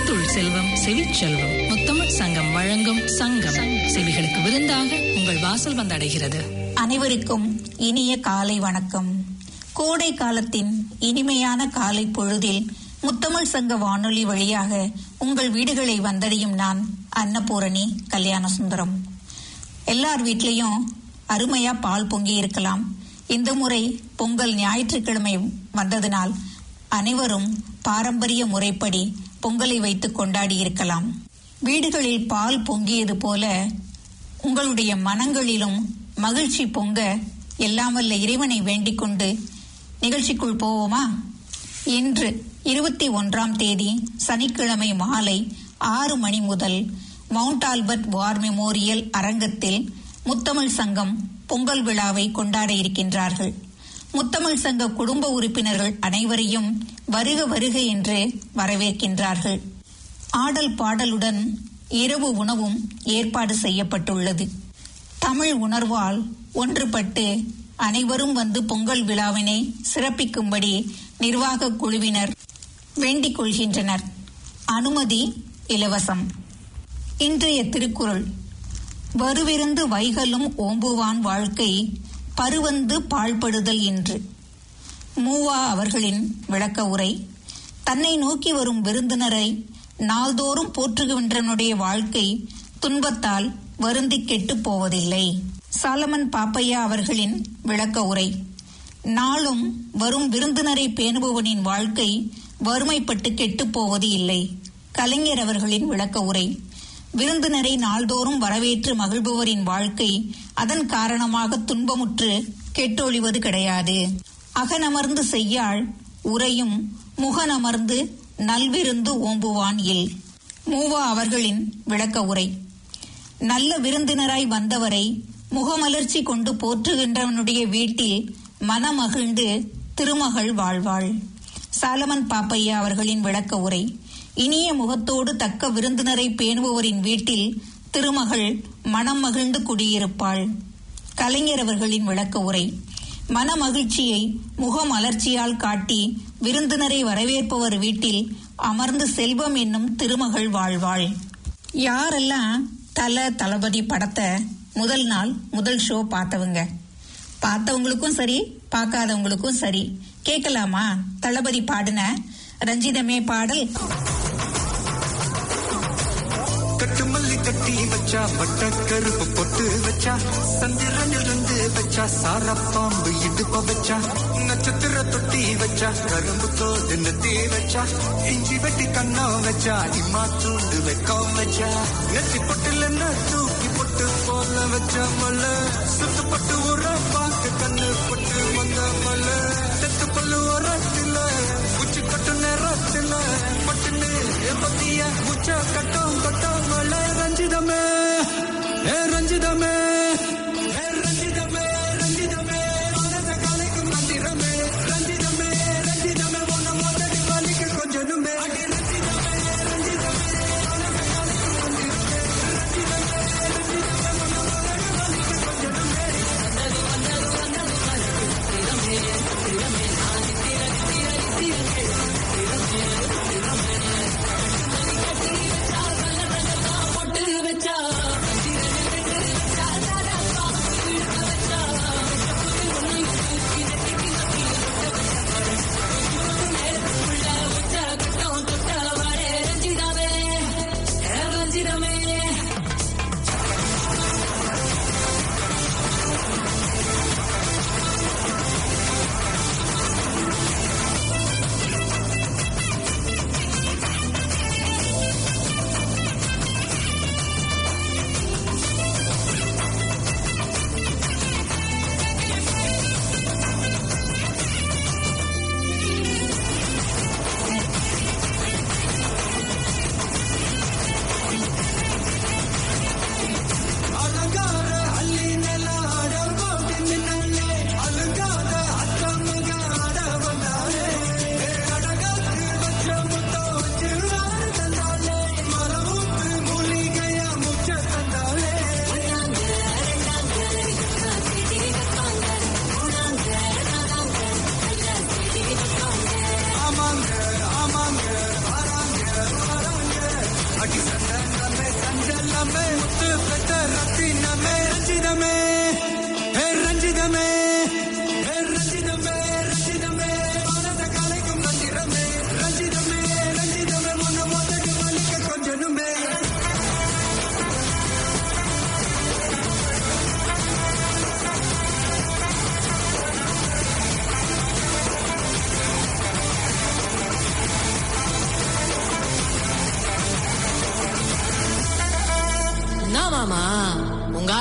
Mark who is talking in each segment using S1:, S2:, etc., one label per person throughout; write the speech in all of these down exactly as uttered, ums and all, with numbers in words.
S1: செய்தொழில் செல்வம் செவிச்செல்வம் முத்தமிழ் சங்கம் வழங்கும் சங்கம் செவிகளுக்கு விருந்தாக உங்கள் வாசல் வந்தடைகிறது.
S2: அனைவருக்கும் இனிய காலை வணக்கம். கோடை காலத்தின் இனிமையான காலை பொழுதில் முத்தமிழ் சங்க வானொலி வழியாக உங்கள் வீடுகளை வந்தடையும் நான் அன்னபூரணி கல்யாண சுந்தரம். எல்லார் வீட்லயும் அருமையா பால் பொங்கி இருக்கலாம். இந்த முறை பொங்கல் ஞாயிற்றுக்கிழமை வந்ததினால் அனைவரும் பாரம்பரிய முறைப்படி பொங்கலை வைத்து கொண்டாடி இருக்கலாம். வீடுகளில் பால் பொங்கியது போல உங்களுடைய மனங்களிலும் மகிழ்ச்சி பொங்க எல்லாம் வல்ல இறைவனை வேண்டிக் கொண்டு நிகழ்ச்சிக்குள் போவோமா? இன்று இருபத்தி ஒன்றாம் தேதி சனிக்கிழமை மாலை ஆறு மணி முதல் மவுண்ட் ஆல்பர்ட் வார் மெமோரியல் அரங்கத்தில் முத்தமிழ் சங்கம் பொங்கல் விழாவை கொண்டாட இருக்கின்றார்கள். முத்தமிழ் சங்க குடும்ப உறுப்பினர்கள் அனைவரையும் வருக வருக என்று வரவேற்கின்றார்கள். ஆடல் பாடலுடன் இரவு உணவும் ஏற்பாடு செய்யப்பட்டுள்ளது. தமிழ் உணர்வால் ஒன்றுபட்டு அனைவரும் வந்து பொங்கல் விழாவினை சிறப்பிக்கும்படி நிர்வாக குழுவினர் வேண்டிக் கொள்கின்றனர். அனுமதி இலவசம். இன்றைய திருக்குறள்: வருவிருந்து வைகலும் ஓம்புவான் வாழ்க்கை பருவந்து பாழ்படுதல் என்று. மூவா அவர்களின் விளக்க உரை: தன்னை நோக்கி வரும் விருந்தினரை நாள்தோறும் போற்றுகின்றனுடைய வாழ்க்கை துன்பத்தால் வருந்தி கெட்டு போவதில்லை. சாலமன் பாப்பையா அவர்களின் விளக்க உரை: நாளும் வரும் விருந்தினரை பேணுபவனின் வாழ்க்கை வறுமைப்பட்டு கெட்டு போவது இல்லை. கலைஞர் அவர்களின் விளக்க உரை: விருந்தினரை நாள்தோறும் வரவேற்று மகிழ்பவரின் வாழ்க்கை அதன் காரணமாக துன்பமுற்று கெட்டொழிவது கிடையாது. அகனமர்ந்து செய்யாள் உரையும் முகனமர்ந்து நல்விருந்து ஓம்புவான் இல். மூவா அவர்களின் விளக்க உரை: நல்ல விருந்தினராய் வந்தவரை முகமலர்ச்சி கொண்டு போற்றுகின்றவனுடைய வீட்டில் மனமகிழ்ந்து திருமகள் வாழ்வாள். சாலமன் பாப்பையா அவர்களின் விளக்க உரை: இனிய முகத்தோடு தக்க விருந்தினரை பேணுபவரின் வீட்டில் திருமகள் மனம் மகிழ்ந்து குடியிருப்பாள். கலைஞர் அவர்களின் விளக்க உரை: மனமகிழ்ச்சியை முகமலர்ச்சியால் காட்டி விருந்தினரை வரவேற்பவர் வீட்டில் அமர்ந்து செல்வம் என்னும் திருமகள் வாழ்வாள். யாரெல்லாம் தல தளபதி படத்தை முதல் நாள் முதல் ஷோ பார்த்தவங்க? பார்த்தவங்களுக்கும் சரி, பார்க்காதவங்களுக்கும் சரி, கேட்கலாமா தளபதி பாடின ரஞ்சிதமே பாடல்?
S3: கட்டுமல்லி கட்டி வச்சா, வட்ட கருப்பு பொட்டு வச்சா, சந்திரனில் இருந்து வச்சா, சாரப்பாம்பு இடுப்ப வச்சா, நட்சத்திர தொட்டி வச்சா, கரும்பு தோடு நெத்தி வச்சா, இஞ்சி வெட்டி கண்ணா வச்சா, இம்மா தூண்டு வைக்க வச்சா, நெத்தி பொட்டுல தூக்கி பொட்டு போல வச்சா மல்ல, சுத்து பட்டு உர பார்த்து கண்ணு பொட்டு வந்த மல்ல, தெத்து பல்லு உரத்தில உச்சி கட்டு நேரத்தில பட்டுன்னு பத்திய உச்ச கட்டம் கட்டம் மல்ல. ரஞ்சிதமே ஏ ரஞ்சிதமே ஏ ரஞ்சிதமே ரஞ்சிதமே மனத காலைக்கும் மந்திரமே ரஞ்சிதமே ரஞ்சிதமே உன்ன மோதடி வலிக்கு கொஞ்சனுமே ரஞ்சிதமே ரஞ்சிதமே மனத காலைக்கும் மந்திரமே ரஞ்சிதமே ரஞ்சிதமே உன்ன மோதடி வலிக்கு கொஞ்சனுமே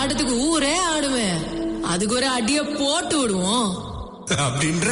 S4: ஆட்டத்துக்கு ஊரே ஆடுவேன். அதுக்கு ஒரு அடிய போட்டு விடுவோம்
S3: அப்படின்ற.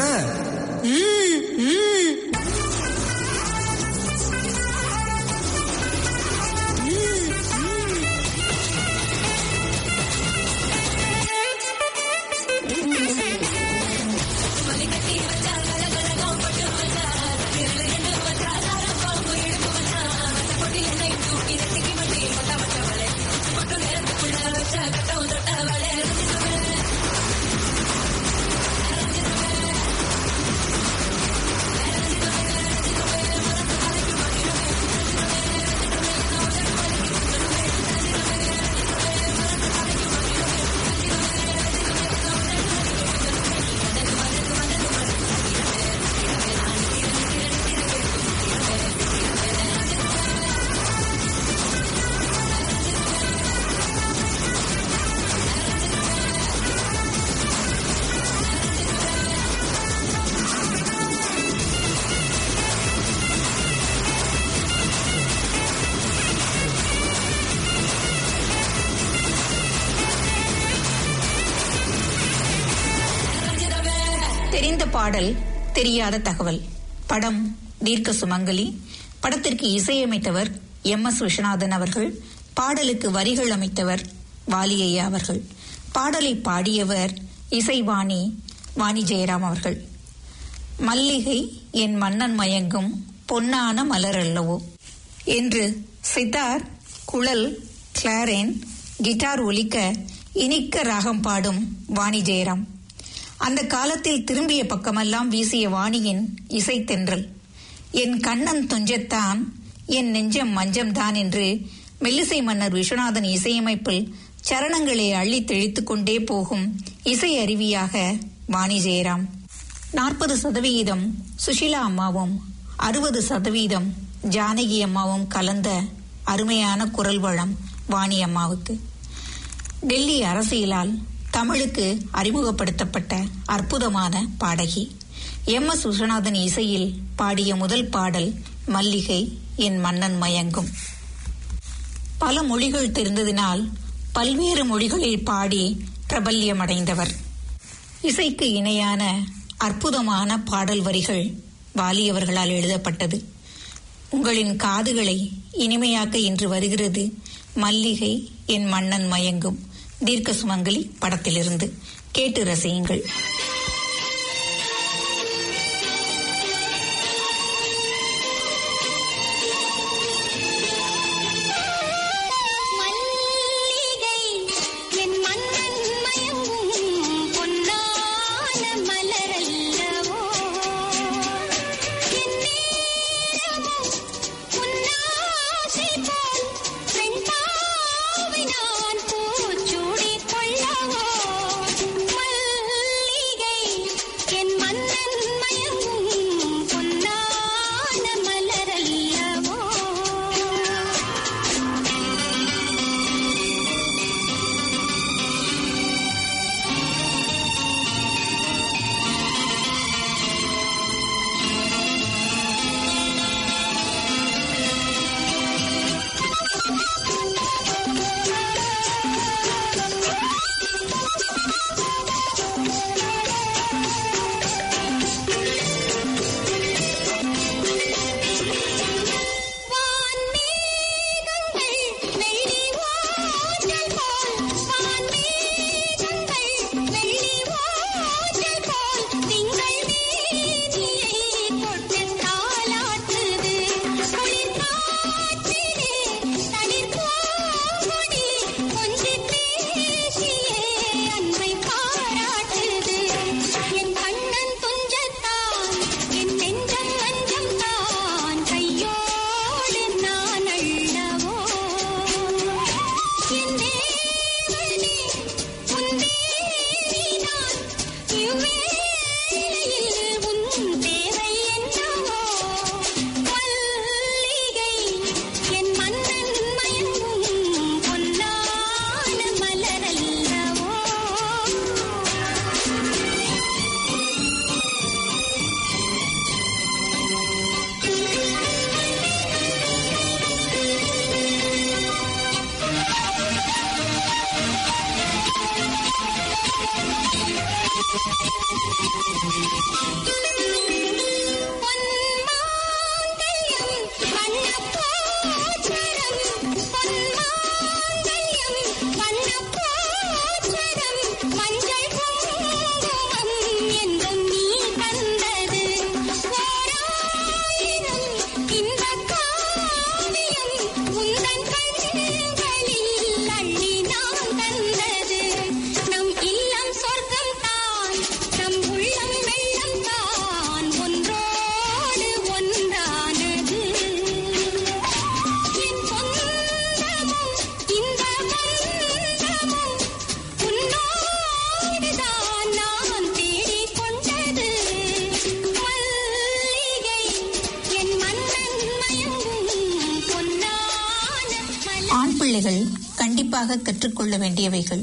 S2: தெரிந்த பாடல் தெரியாத தகவல். படம் தீர்க்க சுமங்கலி. படத்திற்கு இசையமைத்தவர் எம் எஸ் விஸ்வநாதன் அவர்கள். பாடலுக்கு வரிகள் அமைத்தவர் வாலியையா அவர்கள். பாடலை பாடியவர் இசைவாணி வாணி ஜெயராம் அவர்கள். மல்லிகை என் மன்னன் மயங்கும் பொன்னான மலர் அல்லவோ என்று சித்தார், குழல், கிளாரின், கிட்டார் ஒலிக்க இனிக்க ராகம் பாடும் வாணி ஜெயராம். அந்த காலத்தில் திரும்பிய பக்கமெல்லாம் வீசிய வாணியின் இசைத்தென்றல். என் கண்ணன் துஞ்சத்தான், என் நெஞ்சம் மஞ்சம்தான் என்று மெல்லிசை மன்னர் விஸ்வநாதன் இசையமைப்பில் சரணங்களை அள்ளி தெளித்துக் கொண்டே போகும் இசை அருவியாக வாணி ஜெயராம். நாற்பது சதவிகிதம் சுஷீலா அம்மாவும் அறுபது சதவீதம் ஜானகி அம்மாவும் கலந்த அருமையான குரல் வளம் வாணி அம்மாவுக்கு. டெல்லி அரசியலால் தமிழுக்கு அறிமுகப்படுத்தப்பட்ட அற்புதமான பாடகி. எம் எஸ் விஸ்வநாதன் இசையில் பாடிய முதல் பாடல் மல்லிகை என் மன்னன் மயங்கும். பல மொழிகள் தெரிந்ததினால் பல்வேறு மொழிகளில் பாடி பிரபல்யமடைந்தவர். இசைக்கு இணையான அற்புதமான பாடல் வரிகள் வாலியவர்களால் எழுதப்பட்டது. உங்களின் காதுகளை இனிமையாக்க இன்று வருகிறது மல்லிகை என் மன்னன் மயங்கும் தீர்க்க சுமங்கலி படத்திலிருந்து. கேட்டு ரசியுங்கள். கண்டிப்பாக கற்றுக்கொள்ள வேண்டியவைகள்.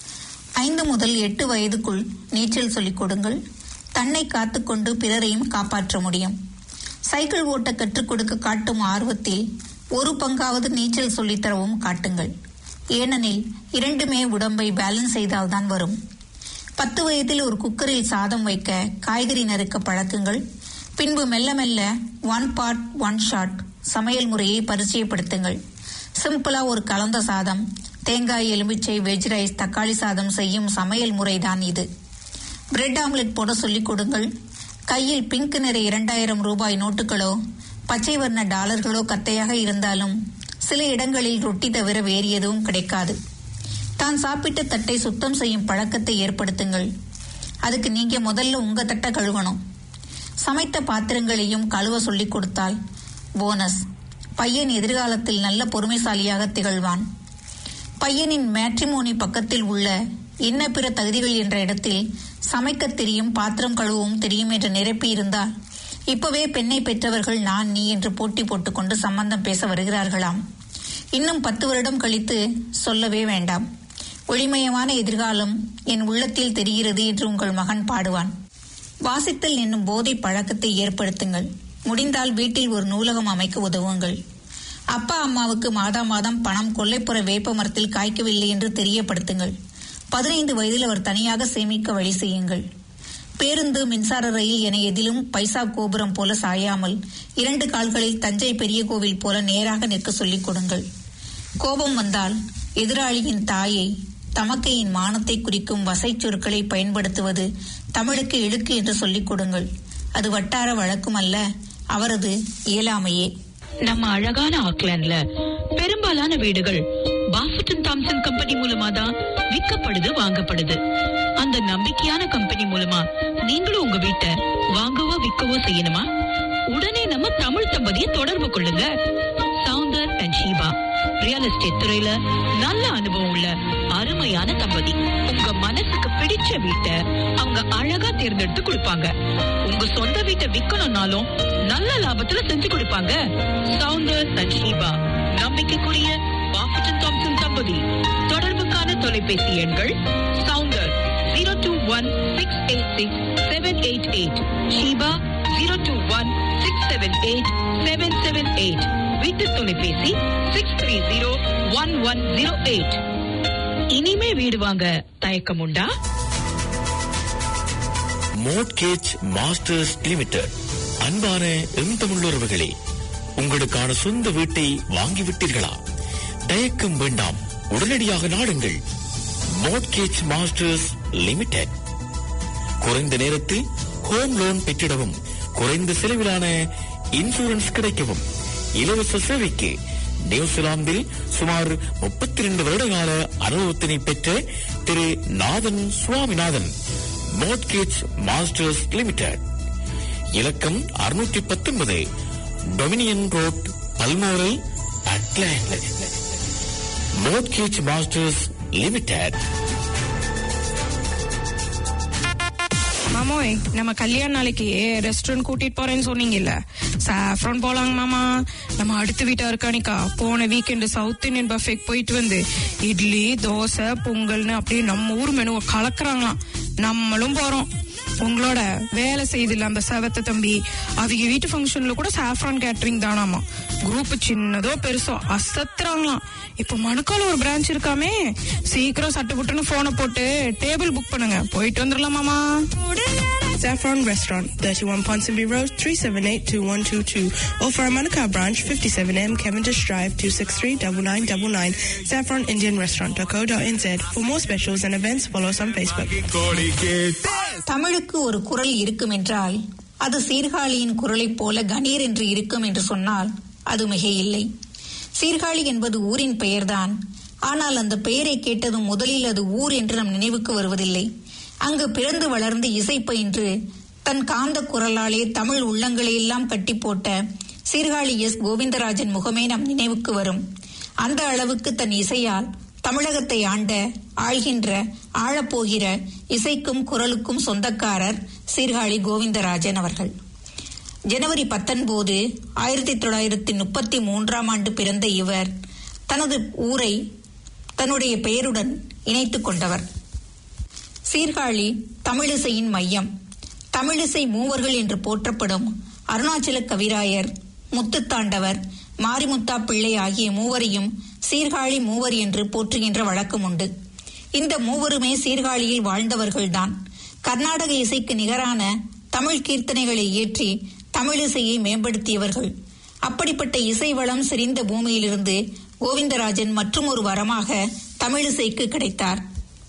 S2: ஐந்து முதல் எட்டு வயதுக்குள் நீச்சல் சொல்லிக் கொடுங்கள். தன்னை காத்துக்கொண்டு பிறரையும் காப்பாற்ற முடியும். சைக்கிள் ஓட்ட கற்றுக் கொடுக்க காட்டும் ஆர்வத்தில் ஒரு பங்காவது நீச்சல் சொல்லித்தரவும் காட்டுங்கள். ஏனெனில் இரண்டுமே உடம்பை பேலன்ஸ் செய்தால்தான் வரும். பத்து வயதில் ஒரு குக்கரில் சாதம் வைக்க காய்கறி நறுக்க பழக்குங்கள். பின்பு மெல்ல மெல்ல ஒன் பார்ட் ஒன் ஷாட் சமையல் முறையை பரிச்சயப்படுத்துங்கள். சிம்பிளா ஒரு கலந்த சாதம், தேங்காய், எலுமிச்சை, வெஜ் ரைஸ், தக்காளி சாதம் செய்யும் சமையல் முறைதான் இது. பிரெட் ஆம்லெட் போட சொல்லிக் கொடுங்கள். கையில் பிங்க் நிற இரண்டாயிரம் ரூபாய் நோட்டுகளோ பச்சை வர்ண டாலர்களோ கத்தையாக இருந்தாலும் சில இடங்களில் ரொட்டி தவிர வேறு எதுவும் கிடைக்காது. தான் சாப்பிட்ட தட்டை சுத்தம் செய்யும் பழக்கத்தை ஏற்படுத்துங்கள். அதுக்கு நீங்க முதல்ல உங்க தட்டை கழுவணும். சமைத்த பாத்திரங்களையும் கழுவ சொல்லிக் கொடுத்தால் போனஸ். பையன் எதிர்காலத்தில் நல்ல பொறுமைசாலியாக திகழ்வான். பையனின் மேட்ரிமோனி பக்கத்தில் உள்ள இன்ன பிற தகுதிகள் என்ற இடத்தில் சமைக்க தெரியும், பாத்திரம் கழுவவும் தெரியும் என்று நிரப்பி இருந்தால் இப்பவே பெண்ணை பெற்றவர்கள் நான் நீ என்று போட்டி போட்டுக்கொண்டு சம்பந்தம் பேச வருகிறார்களாம். இன்னும் பத்து வருடம் கழித்து சொல்லவே வேண்டாம். ஒளிமயமான எதிர்காலம் என் உள்ளத்தில் தெரிகிறது என்று உங்கள் மகன் பாடுவான். வாசித்தல் என்னும் போதை பழக்கத்தை ஏற்படுத்துங்கள். முடிந்தால் வீட்டில் ஒரு நூலகம் அமைக்க உதவுங்கள். அப்பா அம்மாவுக்கு மாதா மாதம் பணம் கொல்லைப்புற வேப்ப மரத்தில் காய்க்கவில்லை என்று தெரியப்படுத்துங்கள். பதினைந்து வயதில் அவர் தனியாக சேமிக்க வழி செய்யுங்கள். பேருந்து, மின்சார ரயில் என எதிலும் பைசா கோபுரம் போல சாயாமல் இரண்டு கால்களில் தஞ்சை பெரிய கோவில் போல நேராக நிற்க சொல்லிக் கொடுங்கள். கோபம் வந்தால் எதிராளியின் தாயை, தமக்கையின் மானத்தை குறிக்கும் வசை சொற்களை பயன்படுத்துவது தமிழுக்கு இழுக்கு என்று சொல்லிக் கொடுங்கள். அது வட்டார வழக்கும் அல்ல, அவரது இயலாமையே.
S5: நம்ம அழகான ஆக்லாண்ட்ல பெரும்பாலான வீடுகள் பாஃபட்டன் தாம்சன் கம்பெனி மூலமா தான் விற்கப்படுது, வாங்கப்படுது. அந்த நம்பிக்கையான கம்பெனி மூலமா நீங்களும் உங்க வீட்டை வாங்கவோ விற்கவோ செய்யணுமா? உடனே நம்ம தமிழ் தம்பதியை தொடர்பு கொள்ளுங்க. Soundar and Sheeba real estate துறையில நல்ல அனுபவம் உள்ள அருமையான தம்பதி. உங்க மனசுக்கு பிடிச்ச வீட்டை அவங்க அழகா தேர்ந்தெடுத்து கொடுப்பாங்க. உங்க சொந்த வீட்டை விற்கணும்னாலும் நல்ல லாபத்துல செஞ்சு கொடுப்பாங்க. சவுந்தர் அண்ட் ஷீபா நம்பிக்கைக்குரிய பாஃபட்டன் தாம்சன் தம்பதி. தொடர்புக்கான தொலைபேசி எண்கள் Soundar zero two one six eight six seven eight eight, Sheeba zero two one six seven eight seven seven eight. வீட்டு தொலைபேசி six three zero one one zero eight. இனிமே வீடு வாங்க தயக்கம் உண்டா?
S6: Mortgage masters Limited. அன்பான எந்தமிழுறவுகளே, உங்களுக்கான சொந்த வீட்டை வாங்கிவிட்டீர்களா? தயக்கம் வேண்டாம், உடனடியாக நாடுங்கள். Mortgage masters limited. குறைந்த நேரத்தில் ஹோம் லோன் பெற்றிடவும், குறைந்த செலவிலான இன்சூரன்ஸ் கிடைக்கவும், இலவச சேவைக்கு நியூசிலாந்தில் சுமார் முப்பத்தி இரண்டு வருட கால அனுபவத்தினை பெற்ற Thiru Nathan Swaminathan. Mortgage masters limited. இலக்கம் அறுநூற்றி பத்தொன்பது Dominion road, Balmoral, Auckland. Mortgage masters limited.
S7: மாமோய், நம்ம கல்யாண நாளைக்கு ரெஸ்டாரண்ட் கூட்டிட்டு போறேன்னு சொன்னீங்கல்ல, சாஃப்ரான் போலாங்க மாமா. நம்ம அடுத்த வீட்டா இருக்கானிக்கா போன வீக்கெண்டு சவுத் இந்தியன் பஃபேக்கு போயிட்டு வந்து இட்லி, தோசை, பொங்கல்னு அப்படியே நம்ம ஊர் மெனுவை கலக்குறாங்களாம். நம்மளும் போறோம். உங்களோட வேலை செய்தில்ல அந்த செவத்த தம்பி அவங்க வீட்டு ஃபங்க்ஷன்ல கூட சாஃப்ரான் கேட்டரிங் தானாமா. குரூப் சின்னதோ பெருசோ அசத்துறாங்களாம். இப்ப மணுக்கால ஒரு பிரான்ச் இருக்காமே, சீக்கிரம் சட்டு புட்டுன்னு போனை போட்டு டேபிள் புக் பண்ணுங்க, போயிட்டு வந்துடலாமாமா.
S8: Saffron Restaurant, thirty-one Ponsonby Road, three seven eight two one two two. Or for our Manukau branch, fifty-seven M Cavendish Drive, two six three nine nine nine nine. saffron indian restaurant dot co dot n z. For more specials and events, follow us on Facebook.
S2: தமிழுக்கு ஒரு குரல் இருக்கும் என்றால் அது சீர்காழியின் குரலைப் போல கணீர் என்று இருக்கும் என்று சொன்னால் அது மிக இல்லை. சீர்காழி என்பது ஊரின் பெயர்தான். ஆனால் அந்த பெயரை கேட்டதும் முதலில் அது ஊர் என்று நம் நினைவுக்கு வருவதில்லை. அங்கு பிறந்து வளர்ந்து இசை பயின்று தன் காந்த குரலாலே தமிழ் உள்ளங்களை எல்லாம் கட்டி போட்ட சீர்காழி எஸ் கோவிந்தராஜன் முகமே நம் நினைவுக்கு வரும். அந்த அளவுக்கு தன் இசையால் தமிழகத்தை ஆண்ட, ஆள்கின்ற, ஆழப்போகிற இசைக்கும் குரலுக்கும் சொந்தக்காரர் சீர்காழி கோவிந்தராஜன் அவர்கள். ஜனவரி பத்தொன்பது ஆயிரத்தி தொள்ளாயிரத்தி முப்பத்தி மூன்றாம் ஆண்டு பிறந்த இவர் தனது ஊரை தன்னுடைய பெயருடன் இணைத்துக் கொண்டவர். சீர்காழி தமிழிசையின் மையம். தமிழிசை மூவர்கள் என்று போற்றப்படும் அருணாச்சல கவிராயர், முத்துத்தாண்டவர், மாரிமுத்தா பிள்ளை ஆகிய மூவரையும் சீர்காழி மூவர் என்று போற்றுகின்ற வழக்கம் உண்டு. இந்த மூவருமே சீர்காழியில் வாழ்ந்தவர்கள்தான். கர்நாடக இசைக்கு நிகரான தமிழ் கீர்த்தனைகளை இயற்றி தமிழிசையை மேம்படுத்தியவர்கள். அப்படிப்பட்ட இசை வளம் செறிந்த பூமியிலிருந்து கோவிந்தராஜன் மற்றும் ஒரு வரமாக தமிழிசைக்கு கிடைத்தார்.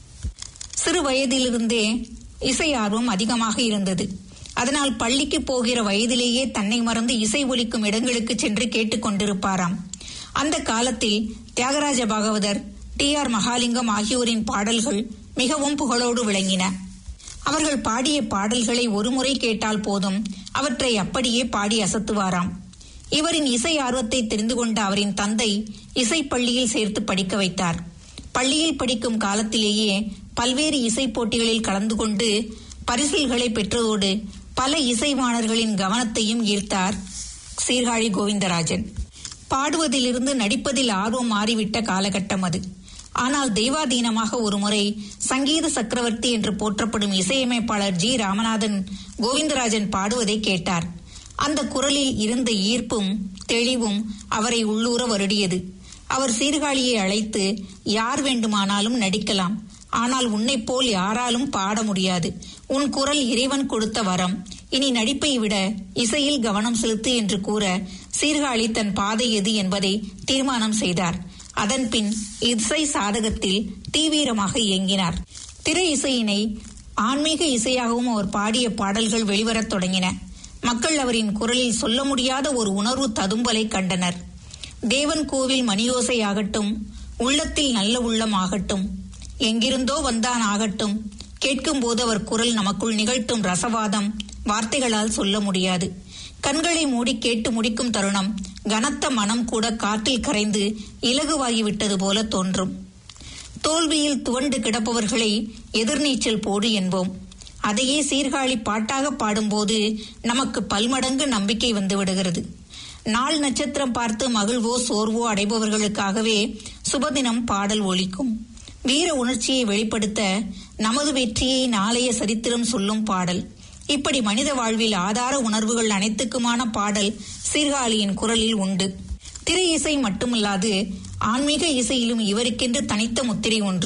S2: சிறு வயதிலிருந்தே இசை ஆர்வம் அதிகமாக இருந்தது. அதனால் பள்ளிக்கு போகிற வயதிலேயே தன்னை மறந்து இசை ஒலிக்கும் இடங்களுக்கு சென்று கேட்டுக் கொண்டிருப்பாராம். அந்த காலத்தில் தியாகராஜ பாகவதர், டி ஆர் மகாலிங்கம் ஆகியோரின் பாடல்கள் மிகவும் புகழோடு விளங்கின. அவர்கள் பாடிய பாடல்களை ஒருமுறை கேட்டால் போதும், அவற்றை அப்படியே பாடி அசத்துவாராம். இவரின் இசை ஆர்வத்தை தெரிந்து கொண்ட அவரின் தந்தை இசை பள்ளியில் சேர்த்து படிக்க வைத்தார். பள்ளியில் படிக்கும் காலத்திலேயே பல்வேறு இசை போட்டிகளில் கலந்து கொண்டு பரிசில்களை பெற்றதோடு பல இசைவாணர்களின் கவனத்தையும் ஈர்த்தார் சீர்காழி கோவிந்தராஜன். பாடுவதிலிருந்து நடிப்பதில் ஆர்வம் மாறிவிட்ட காலகட்டம் அது. ஆனால் தெய்வாதீனமாக ஒருமுறை சங்கீத சக்கரவர்த்தி என்று போற்றப்படும் இசையமைப்பாளர் ஜி ராமநாதன் கோவிந்தராஜன் பாடுவதை கேட்டார். அந்த குரலில் இருந்த ஈர்ப்பும் தெளிவும் அவரை உள்ளூர வருடியது. அவர் சீர்காழியை அழைத்து, யார் வேண்டுமானாலும் நடிக்கலாம், ஆனால் உன்னை போல் யாராலும் பாட முடியாது. உன் குரல் இறைவன் கொடுத்த வரம். இனி நடிப்பை விட இசையில் கவனம் செலுத்து என்று கூற சீர்காழி தன் பாதை எது என்பதை தீர்மானம் செய்தார். அதன்பின் இசை சாதகத்தில் தீவிரமாக இயங்கினார். திரை இசையினை ஆன்மீக இசையாகவும் அவர் பாடிய பாடல்கள் வெளிவரத் தொடங்கின. மக்கள் அவரின் குரலில் சொல்ல முடியாத ஒரு உணர்வு ததும்பலை கண்டனர். தேவன் கோவில் மணியோசை ஆகட்டும், உள்ளத்தில் நல்ல உள்ளம் ஆகட்டும், எங்கிருந்தோ வந்தான் ஆகட்டும், கேட்கும் போது அவர் குரல் நமக்குள் நிகழ்த்தும் ரசவாதம் வார்த்தைகளால் சொல்ல முடியாது. கண்களை மூடி கேட்டு முடிக்கும் தருணம் கனத்த மனம் கூட காற்றில் கரைந்து இலகுவாகிவிட்டது போல தோன்றும். தோல்வியில் துவண்டு கிடப்பவர்களை எதிர்நீச்சல் போடு என்போம். அதையே சீர்காழி பாட்டாக பாடும்போது நமக்கு பல்மடங்கு நம்பிக்கை வந்து விடுகிறது. நாள் நட்சத்திரம் பார்த்து மகிழ்வோ சோர்வோ அடைபவர்களுக்காகவே சுபதினம் பாடல் ஒலிக்கும். வீர உணர்ச்சியை வெளிப்படுத்த நமது வெற்றியை நாளைய சரித்திரம் சொல்லும் பாடல். இப்படி மனித வாழ்வில் ஆதார உணர்வுகள் அனைத்துக்குமான பாடல் சீர்காழியின் குரலில் உண்டு. திரை இசை மட்டுமல்லாது ஆன்மீக இசையிலும் இவருக்கென்று தனித்த முத்திரை ஒன்று.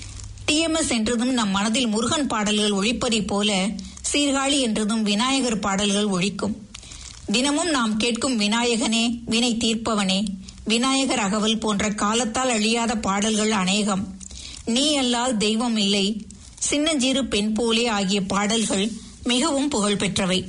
S2: டி எம் எஸ் என்றதும் நம் மனதில் முருகன் பாடல்கள் ஒழிப்பதை போல சீர்காழி என்றதும் விநாயகர் பாடல்கள் ஒழிக்கும். தினமும் நாம் கேட்கும் விநாயகனே, வினை தீர்ப்பவனே, விநாயகர் அகவல் போன்ற காலத்தால் அழியாத பாடல்கள் அநேகம். நீ அல்லால் தெய்வம் இல்லை, சின்னஞ்சிறு பெண் போலே ஆகிய பாடல்கள் மிகவும் புகழ்பெற்றவை.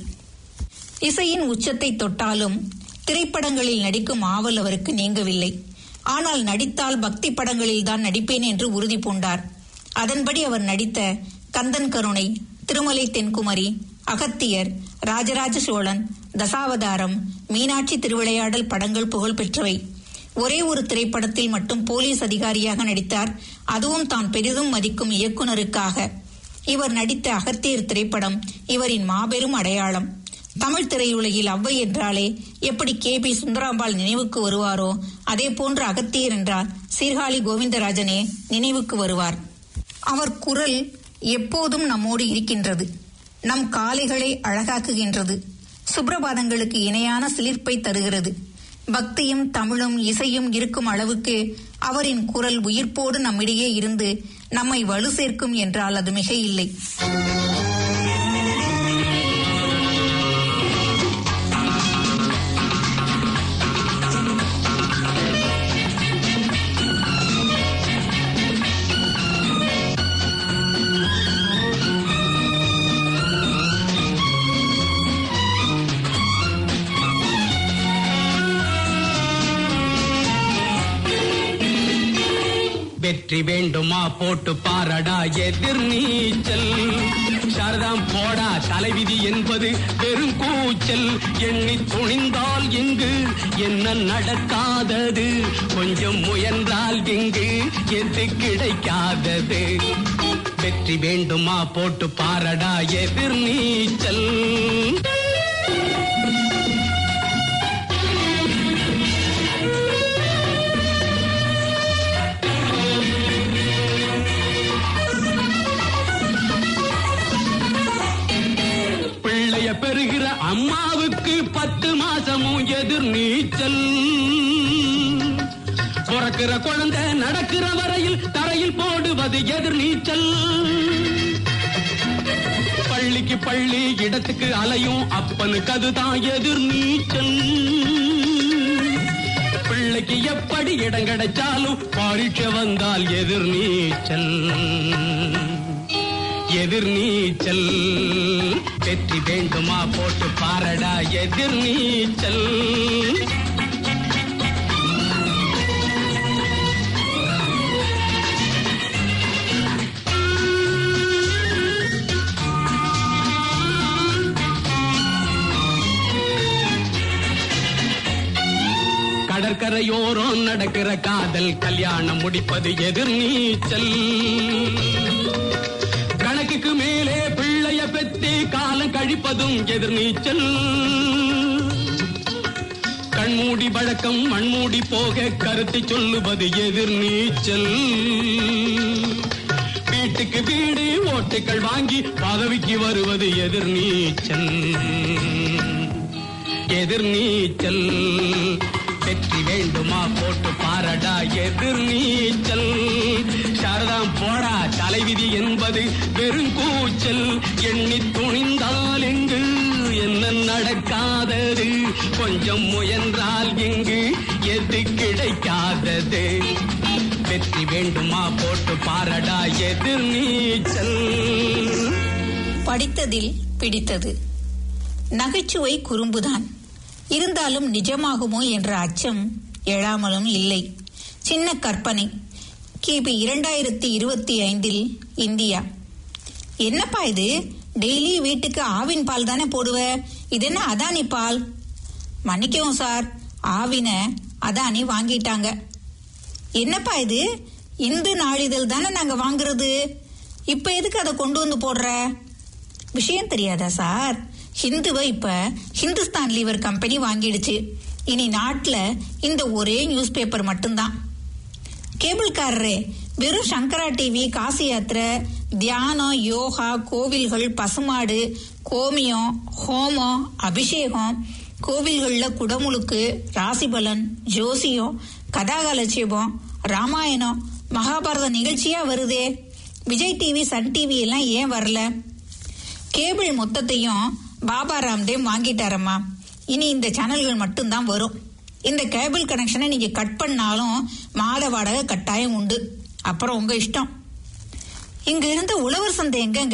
S2: இசையின் உச்சத்தை தொட்டாலும் திரைப்படங்களில் நடிக்கும் ஆவல் அவருக்கு நீங்கவில்லை. ஆனால் நடித்தால் பக்தி படங்களில் தான் நடிப்பேன் என்று உறுதி பூண்டார். அதன்படி அவர் நடித்த கந்தன் கருணை, திருமலை தென்குமரி, அகத்தியர், ராஜராஜ சோழன், தசாவதாரம், மீனாட்சி திருவிளையாடல் படங்கள் புகழ் பெற்றவை. ஒரே ஒரு திரைப்படத்தில் மட்டும் போலீஸ் அதிகாரியாக நடித்தார். அதுவும் தான் பெரிதும் மதிக்கும் இயக்குனருக்காக. இவர் நடித்த அகத்தியர் திரைப்படம் இவரின் மாபெரும் அடையாளம். தமிழ் திரையுலகில் அவ்வை என்றாலே எப்படி கே பி சுந்தராம்பாள் நினைவுக்கு வருவாரோ அதே போன்று அகத்தியர் என்றால் சீர்காழி கோவிந்தராஜனே நினைவுக்கு வருவார். அவர் குரல் எப்போதும் நம்மோடு இருக்கின்றது. நம் காலைகளை அழகாக்குகின்றது. சுப்ரபாதங்களுக்கு இணையான சிலிர்ப்பை தருகிறது. பக்தியும் தமிழும் இசையும் இருக்கும் அளவுக்கு அவரின் குரல் உயிர்ப்போடு நம்மிடையே இருந்து நம்மை வலு சேர்க்கும் என்றால் அது மிக இல்லை.
S9: வெற்றி வேண்டுமா போட்டு பாரடா எதிர் நீச்சல். சாரதாம் போடா தலைவிதி என்பது பெரும் கூச்சல். எண்ணி துணிந்தால் இங்கு என்ன நடக்காதது, கொஞ்சம் முயன்றால் இங்கு எது கிடைக்காதது. வெற்றி வேண்டுமா போட்டு பாரடா எதிர் நீச்சல். பெறுகிற அம்மாவுக்கு பத்து மாசமும் எதிர் நீச்சல். பிறக்கிற குழந்தை நடக்கிற வரையில் தரையில் போடுவது எதிர் நீச்சல். பள்ளிக்கு பள்ளி இடத்துக்கு அலையும் அப்பனுக்கு அதுதான் எதிர் நீச்சல். பிள்ளைக்கு எப்படி இடம் கிடைச்சாலும் பரீட்சை வந்தால் எதிர் நீச்சல். எதிர் நீச்சல். வெற்றி வேண்டுமா போட்டு பாரடா எதிர் நீச்சல். கடற்கரையோரம் நடக்கிற காதல் கல்யாணம் முடிப்பது எதிர் நீச்சல். கணக்குக்கு மேலே பிள்ளைய பெத்தி காலம் கழிப்பதும் எதிர் நீச்சல். கண்மூடி வழக்கம் மண்மூடி போக கருத்து சொல்லுவது எதிர் நீச்சல். வீட்டுக்கு வீடு ஓட்டுகள் வாங்கி பதவிக்கு வருவது எதிர் நீச்சல். எதிர் நீச்சல். வெற்றி வேண்டுமா போட்டு பாரடா எதிர் நீச்சல். சாரதாம் போடா தலைவிதி என்பது வெறும் கூச்சல். எண்ணி துணிந்தால் எங்கு என்ன நடக்காதது, கொஞ்சம் முயன்றால் இங்கு எது கிடைக்காதது. வெற்றி வேண்டுமா போட்டு பாரடா எதிர் நீச்சல்.
S2: படித்ததில் பிடித்தது நகைச்சுவை குறும்புதான். இருந்தாலும் நிஜமாகுமோ என்ற அச்சம் எழாமலும் இல்லை. சின்ன கற்பனை. கிபி இரண்டாயிரத்தி இருபத்தி ஐந்தில் இந்தியா. என்னப்பா இது, டெய்லி வீட்டுக்கு ஆவின் பால் தானே போடுவ, இது என்ன அதானி பால்? மன்னிக்கவும் சார், ஆவின அதானி வாங்கிட்டாங்க. என்னப்பா இது, இந்து நாளிதழ் தானே நாங்க வாங்குறது, இப்ப எதுக்கு அதை கொண்டு வந்து போடுற? விஷயம் தெரியாதா சார், ஹிந்துவை இப்ப ஹிந்துஸ்தான் லீவர் கம்பெனி வாங்கிடுச்சு. இனி நாட்டுல இந்த ஒரே நியூஸ் பேப்பர் மட்டும்தான். கேபிள்காரரே, வெறும் சங்கரா டிவி, காசி யாத்திரை, தியானம், யோகா, கோவில்கள், பசுமாடு, கோமியம், ஹோமம், அபிஷேகம், கோவில்கள்ல குடமுழுக்கு, ராசிபலன், ஜோசியம், கதாகலட்சேபம், ராமாயணம், மகாபாரத நிகழ்ச்சியா வருதே. விஜய் டிவி, சன் டிவி எல்லாம் ஏன் வரல? கேபிள் மொத்தத்தையும் பாபா ராம்தேவ் வாங்கிட்டாரம்மா. இனி இந்த சேனல்கள் மட்டும்தான் வரும். இந்த கேபிள் கனெக்ஷனை நீங்க கட் பண்ணாலும் மாத வாடகை கட்டாயம் உண்டு. அப்புறம் உங்க இஷ்டம். இங்க இருந்த உழவர் சந்தை எங்கங்க?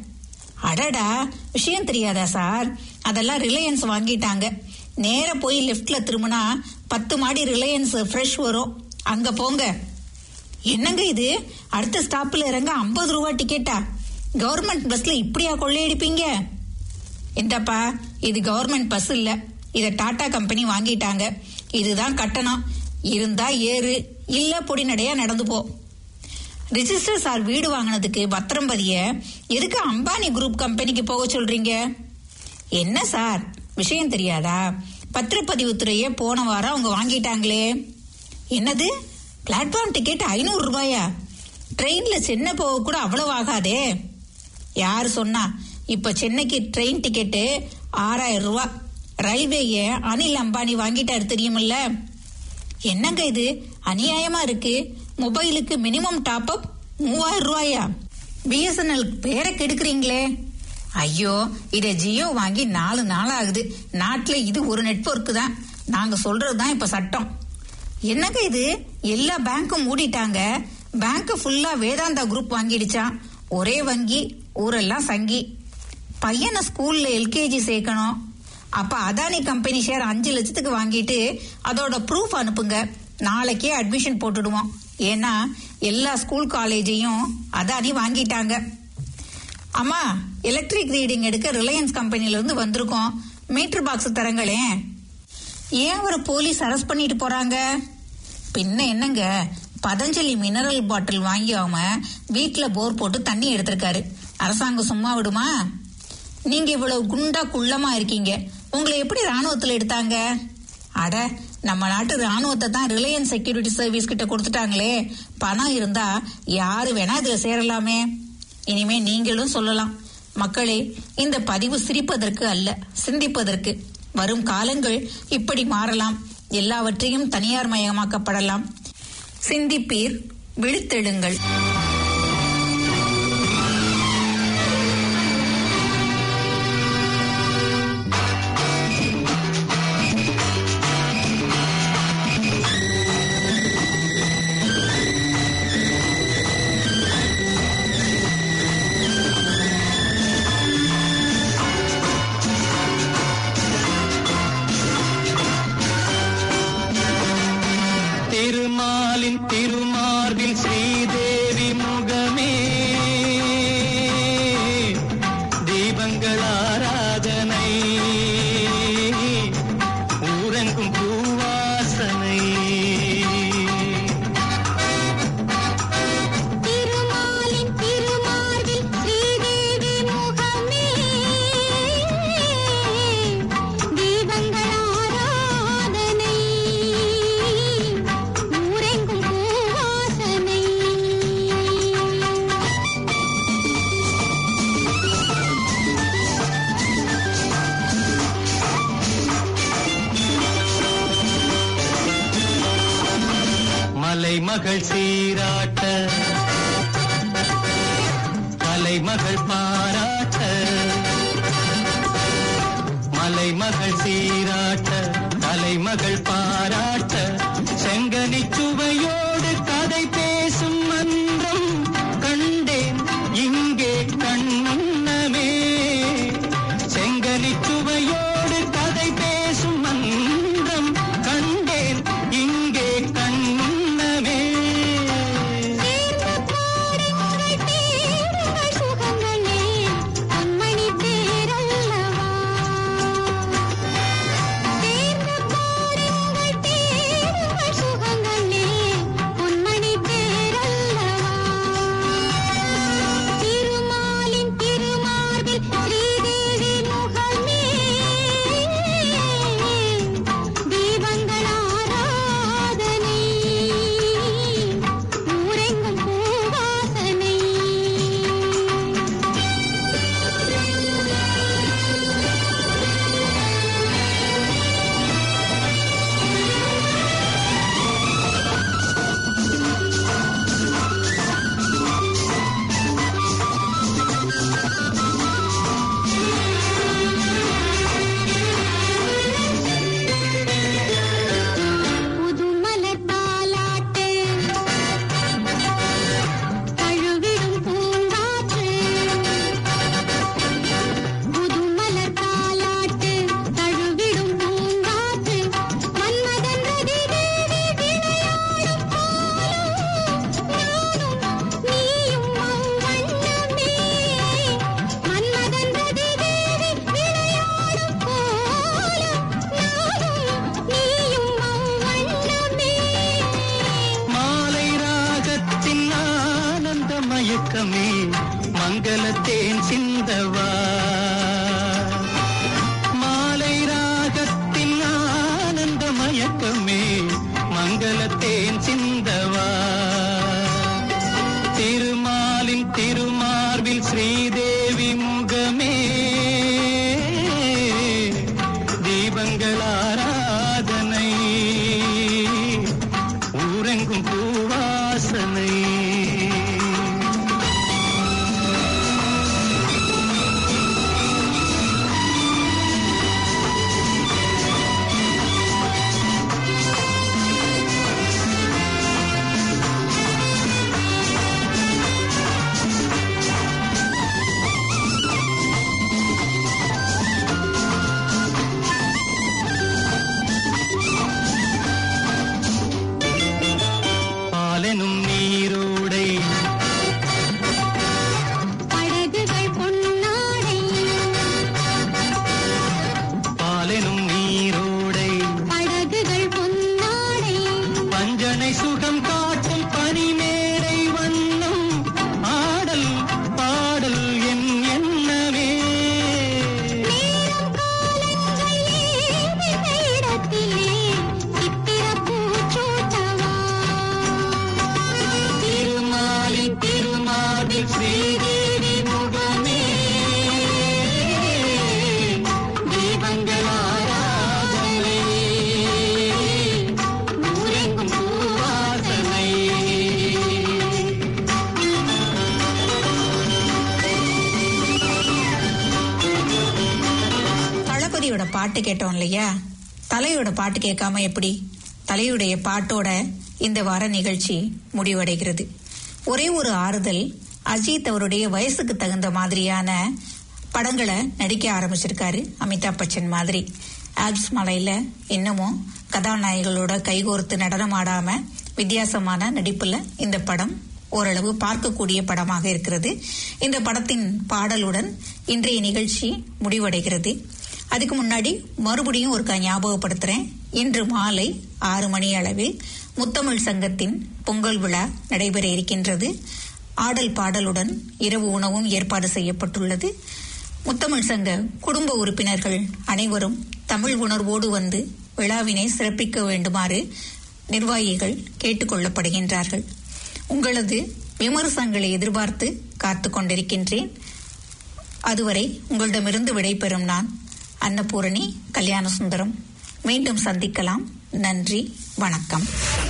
S2: அடடா, விஷயம் தெரியாதா சார், அதெல்லாம் ரிலையன்ஸ் வாங்கிட்டாங்க. நேர போய் லெப்ட்ல திரும்பினா பத்து மாடி ரிலையன்ஸ் ஃப்ரெஷ் வரும், அங்க போங்க. என்னங்க இது, அடுத்த ஸ்டாப்ல இறங்க ஐம்பது ரூபா டிக்கெட்டா? கவர்மெண்ட் பஸ்ல இப்படியா கொள்ளையடிப்பீங்க? இந்தப்பா, இது கவர்மெண்ட் பஸ் இல்ல, இத டாடா கம்பெனி வாங்கிட்டாங்க. இதுதான் கட்டணம். இருந்தா ஏறு, இல்ல பொடி நடையா நடந்து போ. ரிஜிஸ்டர் சார் வீடு வாங்கினதுக்கு பத்திரம் பதிய எதுக்கு அம்பானி குரூப் கம்பெனிக்கு போக சொல்றீங்க? என்ன சார், விஷயம் தெரியாதா? பத்திரப்பதிவுத்துறையே போன வாரம் அவங்க வாங்கிட்டாங்களே. என்னது, பிளாட்ஃபார்ம் டிக்கெட் ஐநூறு ரூபாயா? ட்ரெயின்ல சென்னை போக கூட அவ்வளவு ஆகாதே. யாரு சொன்னா? இப்ப சென்னைக்கு ட்ரெயின் டிக்கெட்டு ஆறாயிரம் ரூபாய். ரயில்வேய அனில் அம்பானி வாங்கிட்டாரு தெரியுமில்ல. என்னங்க இது அநியாயமா இருக்கு. மொபைலுக்கு மினிமம் டாப் அப் மூவாயிரம் ரூபாயா? பிஎஸ்என்எல் பேரை கெடுக்கிறீங்களே. ஐயோ, இத ஜியோ வாங்கி நாலு நாள் ஆகுது. நாட்டுல இது ஒரு நெட்வொர்க் தான். நாங்க சொல்றதுதான் இப்ப சட்டம். என்னங்க இது, எல்லா பேங்க்கும் மூடிட்டாங்க. பேங்க் ஃபுல்லா வேதாந்தா குரூப் வாங்கிடுச்சான். ஒரே வங்கி, ஊரெல்லாம் சங்கி. பையனை ஸ்கூல்ல எல்கேஜி சேர்க்கணும். அப்ப அதானி கம்பெனி ஷேர் அஞ்சு லட்சத்துக்கு வாங்கிட்டு அதோட ப்ரூஃப் அனுப்புங்க. நாளைக்கே அட்மிஷன் போட்டுடுவோம். ஏன்னா எல்லா ஸ்கூல் காலேஜையும் அதானி வாங்கிட்டாங்க. அம்மா, எலக்ட்ரிக் ரீடிங் எடுக்க ரிலையன்ஸ் கம்பெனில இருந்து வந்திருக்கோம். மீட்டர் பாக்ஸ் தரங்களே. ஏன் ஒரு போலீஸ் அரெஸ்ட் பண்ணிட்டு போறாங்க? பின்ன என்னங்க, பதஞ்சலி மினரல் பாட்டில் வாங்கி அவன் வீட்டுல போர் போட்டு தண்ணி எடுத்திருக்காரு. அரசாங்கம் சும்மா விடுமா? நீங்க இவ்வளவு குண்டா குள்ளமா இருக்கீங்க, உங்களை எப்படி ராணுவத்துல எடுத்தாங்க? அட, நம்ம நாட்டு ராணுவத்தை தான் ரிலையன்ஸ் செக்யூரிட்டி சர்வீஸ் கிட்ட கொடுத்துட்டாங்களே. பணம் இருந்தா யாரு வேணா இதுல சேரலாமே. இனிமே நீங்களும் சொல்லலாம். மக்களே, இந்த பதிவு சிரிப்பதற்கு அல்ல, சிந்திப்பதற்கு. வரும் காலங்கள் இப்படி மாறலாம். எல்லாவற்றையும் தனியார் மயமாக்கப்படலாம். சிந்திப்பீர், விழித்தெழுங்கள்.
S9: திருமாலின் திருமார்பில் ஸ்ரீதேவி முகமே, தீபங்கள் ஆராதனை, ஊரெங்கும் பூவாசனை.
S10: திருமாலின் திருமார்பில் ஸ்ரீதேவி முகமே, தீபங்கள் ஆராதனை, ஊரெங்கும் பூவாசனை.
S9: மலைமகள் சீராட்ட, கலைமகள் பாராட்ட, மலைமகள் சீராட்ட, கலைமகள் பாராட்ட, செங்கனி சுவையோடு கதை பேசும் மன்றம் கண்டேன் இங்கே கண்முன்னமே. செங்கனி சுவையோடு கதை பேசும் மன்றம் கண்டேன் இங்கே கண்முன்னமே.
S10: சேர்ந்து பாடுங்கள், தேடுங்கள் சுகங்களே, கண்மணி பேரல்லவா. சேர்ந்து பாடுங்கள்,
S2: தளபதியோட பாட்டு கேட்டோம் இல்லையா, தலையோட பாட்டு கேட்காம எப்படி? தலையுடைய பாட்டோட இந்த வார நிகழ்ச்சி முடிவடைகிறது. ஒரே ஒரு ஆறுதல், அஜித் அவருடைய வயசுக்கு தகுந்த மாதிரியான படங்களை நடிக்க ஆரம்பிச்சிருக்காரு. அமிதாப் பச்சன் மாதிரி ஆல்ப்ஸ் மலையில இன்னமும் கதாநாயகளோட கைகோர்த்து நடனம் ஆடாம வித்தியாசமான நடிப்புல இந்த படம் ஓரளவு பார்க்கக்கூடிய படமாக இருக்கிறது. இந்த படத்தின் பாடலுடன் இன்றைய நிகழ்ச்சி முடிவடைகிறது. அதுக்கு முன்னாடி மறுபடியும் ஒரு ஞாபகப்படுத்துறேன். இன்று மாலை ஆறு மணி அளவில் முத்தமிழ் சங்கத்தின் பொங்கல் விழா நடைபெற இருக்கின்றது. ஆடல் பாடலுடன் இரவு உணவும் ஏற்பாடு செய்யப்பட்டுள்ளது. முத்தமிழ் சங்க குடும்ப உறுப்பினர்கள் அனைவரும் தமிழ் உணர்வோடு வந்து விழாவினை சிறப்பிக்க வேண்டுமாறு நிர்வாகிகள் கேட்டுக்கொள்ளப்படுகின்றார்கள். உங்களது விமர்சனங்களை எதிர்பார்த்து காத்து கொண்டிருக்கின்றேன். அதுவரை உங்களிடமிருந்து விடைபெறும் நான் அன்னபூரணி கல்யாண சுந்தரம். மீண்டும் சந்திக்கலாம். நன்றி, வணக்கம்.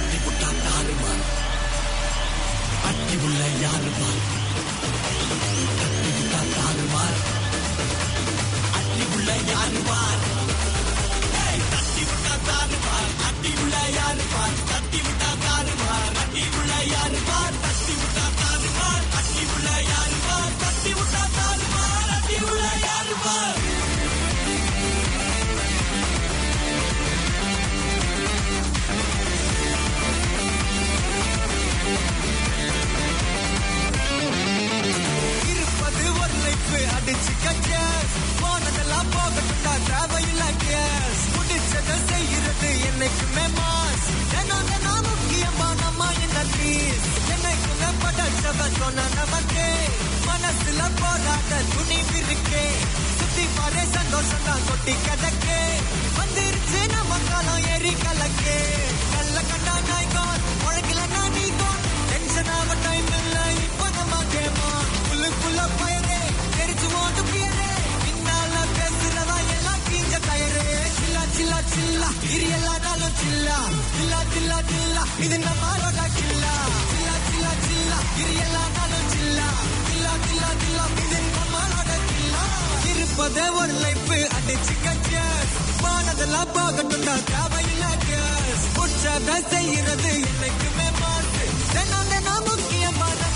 S3: அடிச்சு கச்ச போனதெல்லாம் போகட்டும்டா தேவையில்ல கேஸ் முடிச்சதை செய்யறது என்னைக்குமே மாஸ் என்னோட நான் முக்கியமா நம்ம என்ன பீஸ் என்னைக்குமே படைச்சவ சொன்ன நமக்கே மனசுல போராட துணிவு இருக்கே சுத்தி பாரு சந்தோஷம் தான் கொட்டி கதக்கே வந்துருச்சு நம்ம காலம் ஏறி கலக்கே நல்ல கண்டா நாய்கான் உழைக்கல நான் நீதான் டென்ஷன் ஆக டைம் இல்ல இப்ப நம்ம கேமா புல்லுக்குள்ள பயரே தெரிச்சுவோட்டு பியரே பின்னால பேசுறதா எல்லாம் கீஞ்ச தயரே சில்லா சில்லா சில்லா இரு எல்லா நாளும் சில்லா சில்லா சில்லா சில்லா இது நம்மளோட சில்லா சில்லா சில்லா சில்லா இரு எல்லா நாளும் சில்லா சில்லா சில்லா சில்லா இது நம்மளோட சில்லா இருப்பதே ஒரு லைஃப் அடிச்சு கச்சஸ் போனதெல்லாம் போகட்டும்டா தேவையில்ல கேஸ் உற்சாக செய்யறது என்னைக்குமே மாசு தினம் தினம் முக்கியமான